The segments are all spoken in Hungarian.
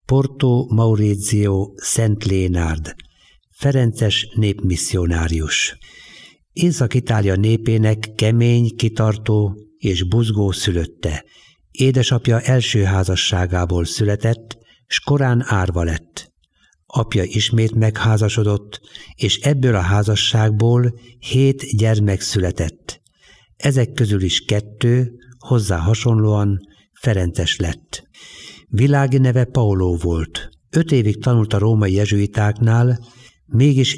Porto Maurizio Szent Lénárd, ferences népmisszionárius. Észak-Itália népének kemény, kitartó és buzgó szülötte. Édesapja első házasságából született, s korán árva lett. Apja ismét megházasodott, és ebből a házasságból 7 gyermek született. Ezek közül is 2, hozzá hasonlóan ferences lett. Világi neve Paolo volt. 5 évig tanult a római jezsuitáknál, mégis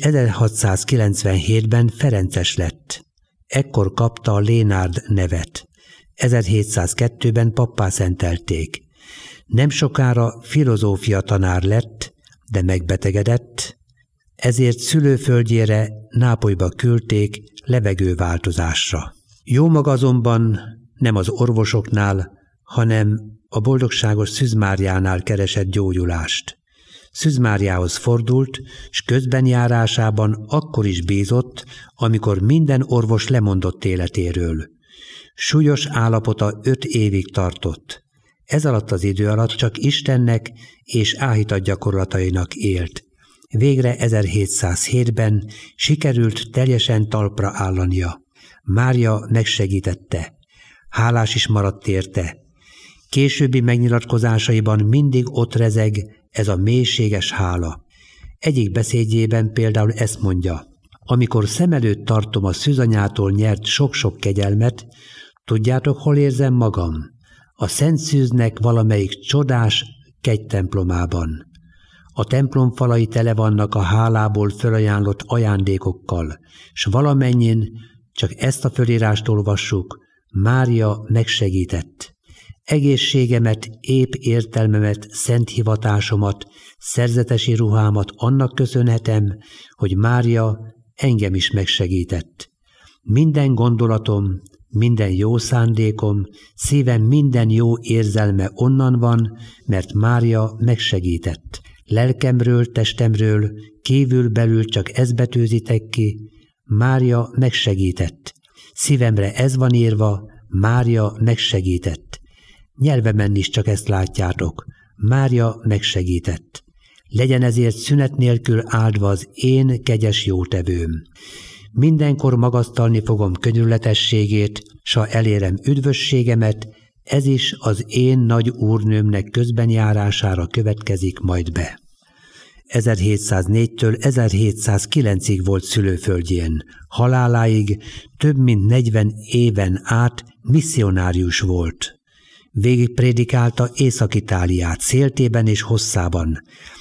1697-ben ferences lett. Ekkor kapta a Lénárd nevet. 1702-ben pappá szentelték. Nem sokára filozófia tanár lett, de megbetegedett, ezért szülőföldjére, Nápolyba küldték levegőváltozásra. Jómaga azonban nem az orvosoknál, hanem a boldogságos Szűz Máriánál keresett gyógyulást. Szűz Máriához fordult, s közbenjárásában akkor is bízott, amikor minden orvos lemondott életéről. Súlyos állapota 5 évig tartott. Ez alatt az idő alatt csak Istennek és áhítat gyakorlatainak élt. Végre 1707-ben sikerült teljesen talpra állania. Mária megsegítette. Hálás is maradt érte. Későbbi megnyilatkozásaiban mindig ott rezeg ez a mélységes hála. Egyik beszédjében például ezt mondja: amikor szem előtt tartom a szűzanyától nyert sok-sok kegyelmet, tudjátok, hol érzem magam? A Szent Szűznek valamelyik csodás kegytemplomában. A templom falai tele vannak a hálából fölajánlott ajándékokkal, s valamennyin, csak ezt a fölirást olvassuk, Mária megsegített. Egészségemet, épp értelmemet, szent hivatásomat, szerzetesi ruhámat annak köszönhetem, hogy Mária engem is megsegített. Minden gondolatom, minden jó szándékom, szívem minden jó érzelme onnan van, mert Mária megsegített. Lelkemről, testemről, kívül-belül csak ezt betűzitek ki, Mária megsegített. Szívemre ez van írva, Mária megsegített. Nyelvemen is csak ezt látjátok, Mária megsegített. Legyen ezért szünet nélkül áldva az én kegyes jótevőm. Mindenkor magasztalni fogom könyörületességét, s ha elérem üdvösségemet, ez is az én nagy úrnőmnek közbenjárására következik majd be. 1704-től 1709-ig volt szülőföldjén, haláláig több mint 40 éven át misszionárius volt. Végig prédikálta Észak-Itáliát széltében és hosszában.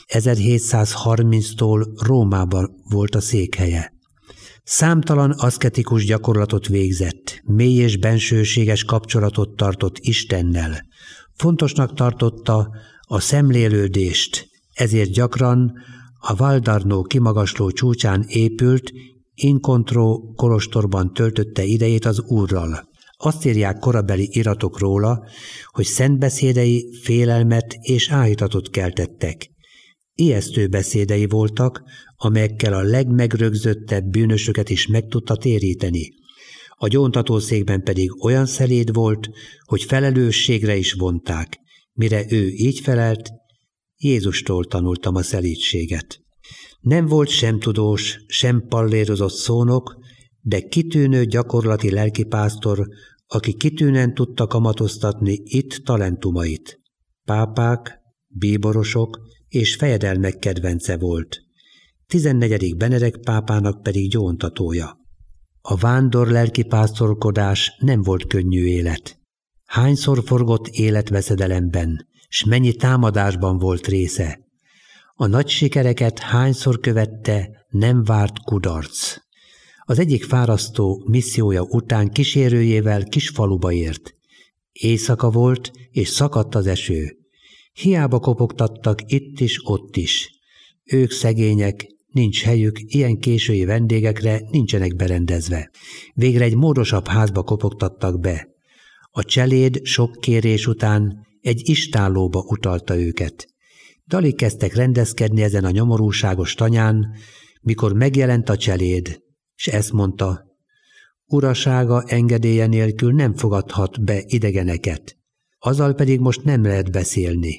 1730-tól Rómában volt a székhelye. Számtalan aszketikus gyakorlatot végzett, mély és bensőséges kapcsolatot tartott Istennel. Fontosnak tartotta a szemlélődést, ezért gyakran a Valdarno kimagasló csúcsán épült Incontro kolostorban töltötte idejét az Úrral. Azt írják korabeli iratok róla, hogy szent beszédei félelmet és áhítatot keltettek. Ijesztő beszédei voltak, amelyekkel a legmegrögzöttebb bűnösöket is meg tudta téríteni. A gyóntatószékben pedig olyan szeléd volt, hogy felelősségre is vonták. Mire ő így felelt, Jézustól tanultam a szelídséget. Nem volt sem tudós, sem pallérozott szónok, de kitűnő gyakorlati lelkipásztor, aki kitűnően tudta kamatoztatni itt talentumait. Pápák, bíborosok és fejedelmek kedvence volt. 14. Benedek pápának pedig gyóntatója. A vándor lelkipásztorkodás nem volt könnyű élet. Hányszor forgott életveszedelemben, s mennyi támadásban volt része. A nagy sikereket hányszor követte, nem várt kudarc. Az egyik fárasztó missziója után kísérőjével kis faluba ért. Éjszaka volt, és szakadt az eső. Hiába kopogtattak itt is, ott is. Ők szegények, nincs helyük, ilyen késői vendégekre nincsenek berendezve. Végre egy módosabb házba kopogtattak be. A cseléd sok kérés után egy istállóba utalta őket. Alig kezdtek rendezkedni ezen a nyomorúságos tanyán, mikor megjelent a cseléd, s ezt mondta: urasága engedélye nélkül nem fogadhat be idegeneket, azzal pedig most nem lehet beszélni.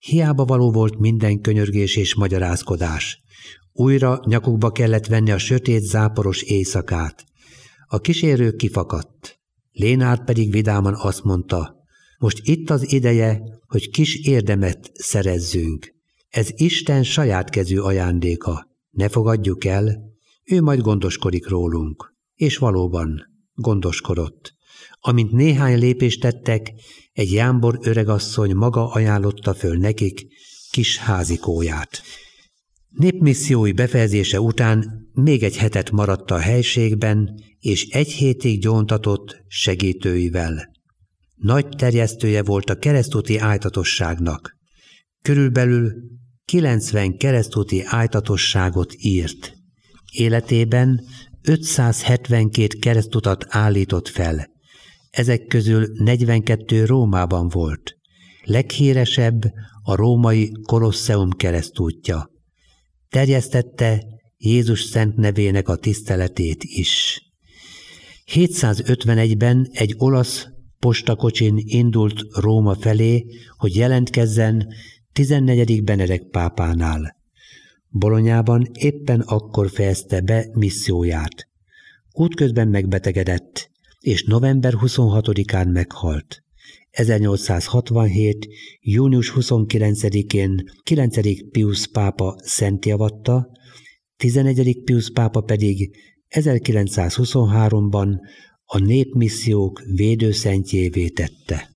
Hiába való volt minden könyörgés és magyarázkodás. Újra nyakukba kellett venni a sötét, záporos éjszakát. A kísérő kifakadt. Lénárd pedig vidáman azt mondta, most itt az ideje, hogy kis érdemet szerezzünk. Ez Isten saját kezű ajándéka. Ne fogadjuk el, ő majd gondoskodik rólunk. És valóban gondoskodott. Amint néhány lépést tettek, egy jámbor öregasszony maga ajánlotta föl nekik kis házikóját. Népmissziói befejezése után még egy hetet maradt a helységben, és 1 hétig gyóntatott segítőivel. Nagy terjesztője volt a keresztúti ájtatosságnak. Körülbelül 90 keresztúti ájtatosságot írt. Életében 572 keresztutat állított fel. Ezek közül 42 Rómában volt. Leghíresebb a római Kolosseum keresztútja. Terjesztette Jézus szent nevének a tiszteletét is. 751-ben egy olasz postakocsin indult Róma felé, hogy jelentkezzen 14. Benedek pápánál. Bolonyában éppen akkor fejezte be misszióját. Útközben megbetegedett, és november 26-án meghalt. 1867. június 29-én 9. Piusz pápa szentjavatta, 11. Piusz pápa pedig 1923-ban a népmissziók védőszentjévé tette.